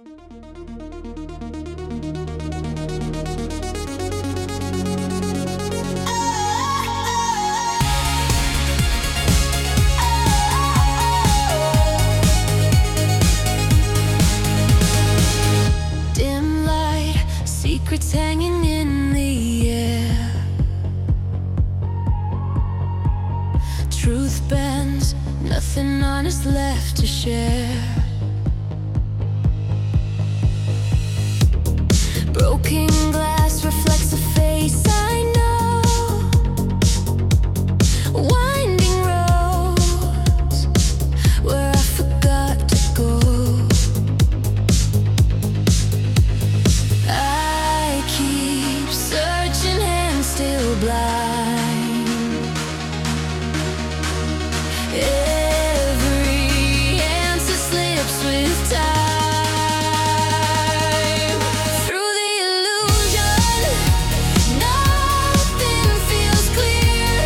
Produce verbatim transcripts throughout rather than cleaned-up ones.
Secrets hanging in the air. Truth bends, nothing honest left to share. Broken glass reflects a face I know. Winding roads where I forgot to go. I keep searching and still blind. Every answer slips with time. Through the illusion, nothing feels clear.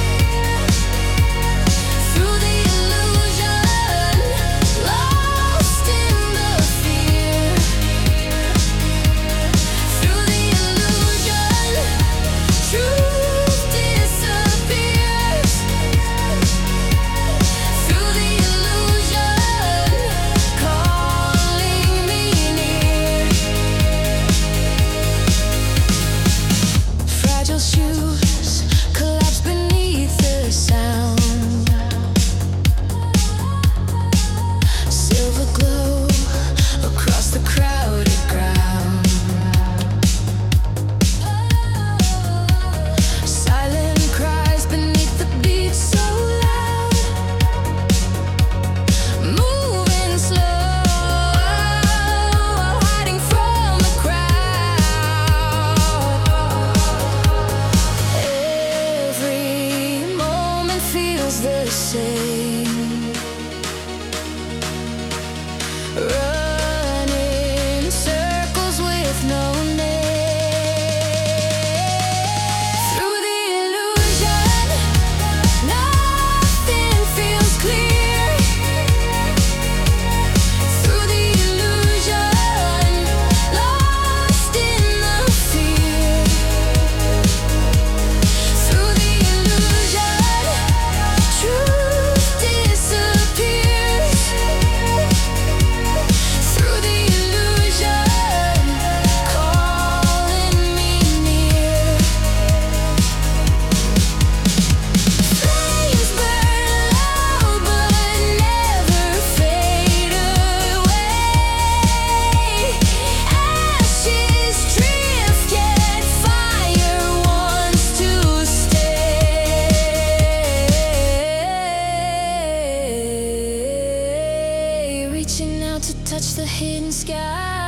Through the illusion, lost in the fear. Through the illusion, truth disappears. Through the illusion, calling me near. Fragile shoes collapse beneath the sound. Silver glow across the crowded ground. Silent cries beneath the beat so loud. Moving slow while hiding from the crowd. Every moment feels the same. Running circles with no name. Through the illusion, nothing feels clear. Through the illusion, lost in the fear. Through the illusion, truth disappears. Through the illusion, calling me near. Flames burn low but never fade away. Ashes drift yet fire wants to stay. Reaching out to touch the hidden sky.